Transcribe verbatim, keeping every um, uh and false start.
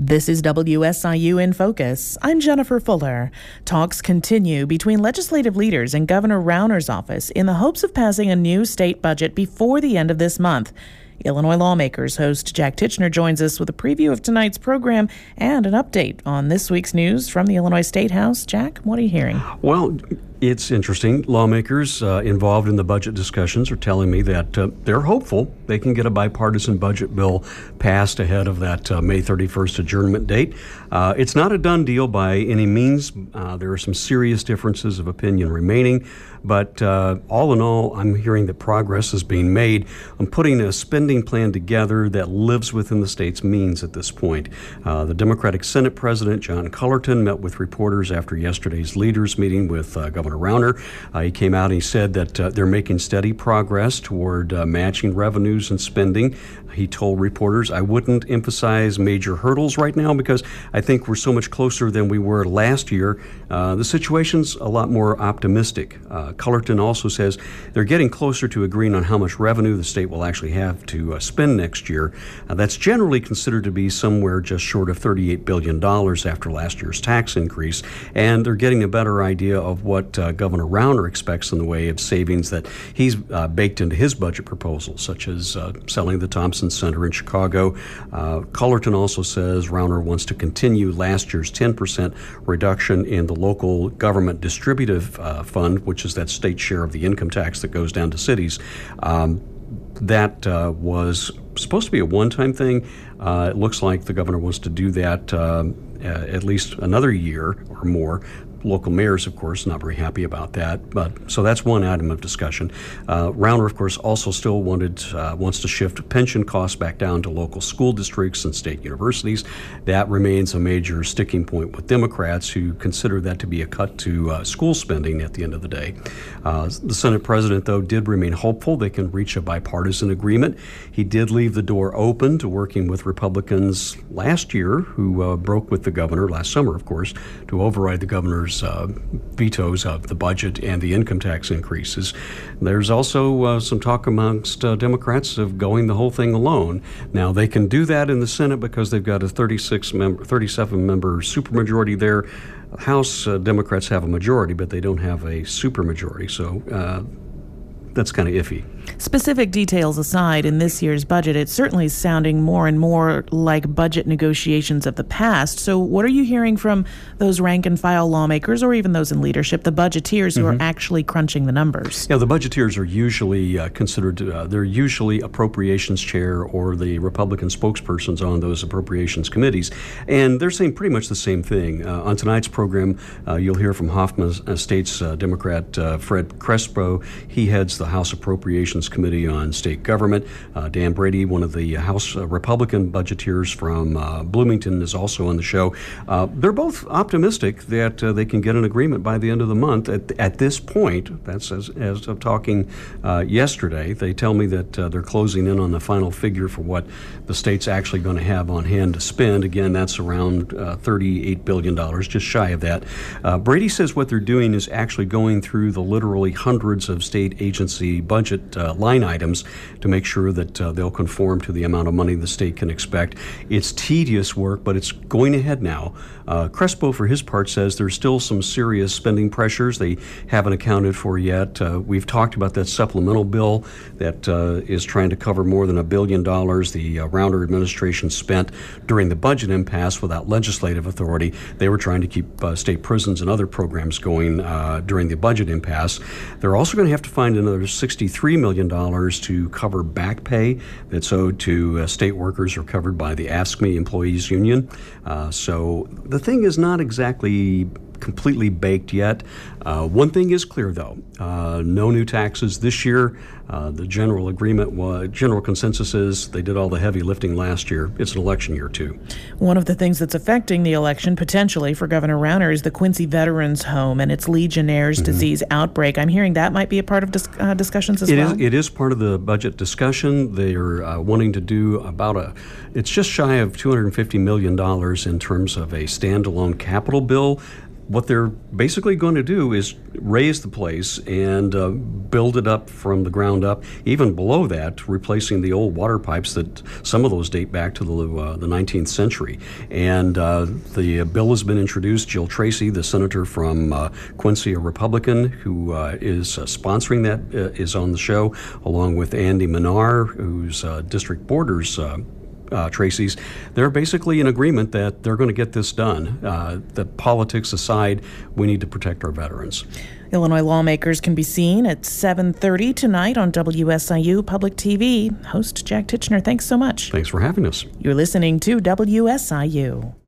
This is W S I U in Focus. I'm Jennifer Fuller. Talks continue between legislative leaders and Governor Rauner's office in the hopes of passing a new state budget before the end of this month. Illinois Lawmakers host Jack Tichenor joins us with a preview of tonight's program and an update on this week's news from the Illinois State House. Jack, what are you hearing? Well, it's interesting. Lawmakers uh, involved in the budget discussions are telling me that uh, they're hopeful they can get a bipartisan budget bill passed ahead of that uh, May thirty-first adjournment date. Uh, it's not a done deal by any means. Uh, there are some serious differences of opinion remaining. But uh, all in all, I'm hearing that progress is being made on putting a spending plan together that lives within the state's means at this point. Uh, the Democratic Senate President, John Cullerton, met with reporters after yesterday's leaders meeting with uh, Governor Rauner. Uh, he came out and he said that uh, they're making steady progress toward uh, matching revenues and spending. He told reporters, I wouldn't emphasize major hurdles right now because I think we're so much closer than we were last year. Uh, the situation's a lot more optimistic. Uh, Cullerton also says they're getting closer to agreeing on how much revenue the state will actually have to uh, spend next year. Uh, that's generally considered to be somewhere just short of thirty-eight billion dollars after last year's tax increase. And they're getting a better idea of what uh, Governor Rauner expects in the way of savings that he's uh, baked into his budget proposal, such as uh, selling the Thompson Center in Chicago. Uh, Cullerton also says Rauner wants to continue last year's ten percent reduction in the local government distributive uh, fund, which is that state share of the income tax that goes down to cities. Um, that uh, was supposed to be a one-time thing. Uh, it looks like the governor wants to do that uh, at least another year or more. Local mayors, of course, not very happy about that. But so that's one item of discussion. Uh, Rauner, of course, also still wanted uh, wants to shift pension costs back down to local school districts and state universities. That remains a major sticking point with Democrats who consider that to be a cut to uh, school spending at the end of the day. Uh, the Senate president, though, did remain hopeful they can reach a bipartisan agreement. He did leave the door open to working with Republicans last year, who uh, broke with the governor last summer, of course, to override the governor's Uh, vetoes of the budget and the income tax increases. There's also uh, some talk amongst uh, Democrats of going the whole thing alone. Now, they can do that in the Senate because they've got a thirty-six member, thirty-seven member supermajority there. House uh, Democrats have a majority, but they don't have a supermajority, so uh, that's kind of iffy. Specific details aside, in this year's budget, it's certainly sounding more and more like budget negotiations of the past. So what are you hearing from those rank-and-file lawmakers or even those in leadership, the budgeteers who mm-hmm. are actually crunching the numbers? Yeah, the budgeteers are usually uh, considered, uh, they're usually appropriations chair or the Republican spokespersons on those appropriations committees. And they're saying pretty much the same thing. Uh, on tonight's program, uh, you'll hear from Hoffman Estates uh, Democrat uh, Fred Crespo. He heads the House Appropriations Committee on State Government. Uh, Dan Brady, one of the House uh, Republican budgeteers from uh, Bloomington, is also on the show. Uh, they're both optimistic that uh, they can get an agreement by the end of the month. At, at this point, that's as, as of talking uh, yesterday, they tell me that uh, they're closing in on the final figure for what the state's actually going to have on hand to spend. Again, that's around uh, thirty-eight billion dollars, just shy of that. Uh, Brady says what they're doing is actually going through the literally hundreds of state agency budget uh, line items to make sure that uh, they'll conform to the amount of money the state can expect. It's tedious work, but it's going ahead now. Uh, Crespo, for his part, says there's still some serious spending pressures they haven't accounted for yet. Uh, we've talked about that supplemental bill that uh, is trying to cover more than a billion dollars the uh, Rauner administration spent during the budget impasse without legislative authority. They were trying to keep uh, state prisons and other programs going uh, during the budget impasse. They're also going to have to find another sixty-three million dollars to cover back pay that's owed to uh, state workers who are covered by the AFSCME Employees Union. Uh, so the thing is not exactly completely baked yet. Uh, one thing is clear, though. Uh, no new taxes this year. Uh, the general agreement, was, general consensus is they did all the heavy lifting last year. It's an election year, too. One of the things that's affecting the election, potentially, for Governor Rauner is the Quincy Veterans Home and its Legionnaire's mm-hmm. disease outbreak. I'm hearing that might be a part of dis- uh, discussions as it well? Is, it is part of the budget discussion. They are uh, wanting to do about a, it's just shy of two hundred fifty million dollars in terms of a standalone capital bill. what they're basically going to do is raise the place and uh, build it up from the ground up, even below that, replacing the old water pipes that some of those date back to the, uh, the nineteenth century. And uh, the bill has been introduced. Jill Tracy, the senator from uh, Quincy, a Republican, who uh, is uh, sponsoring that, uh, is on the show, along with Andy Minar, who's uh, District Borders uh, Uh, Tracy's. They're basically in agreement that they're going to get this done. Uh, the politics aside, we need to protect our veterans. Illinois lawmakers can be seen at seven thirty tonight on W S I U Public T V. Host Jack Titchener, thanks so much. Thanks for having us. You're listening to W S I U.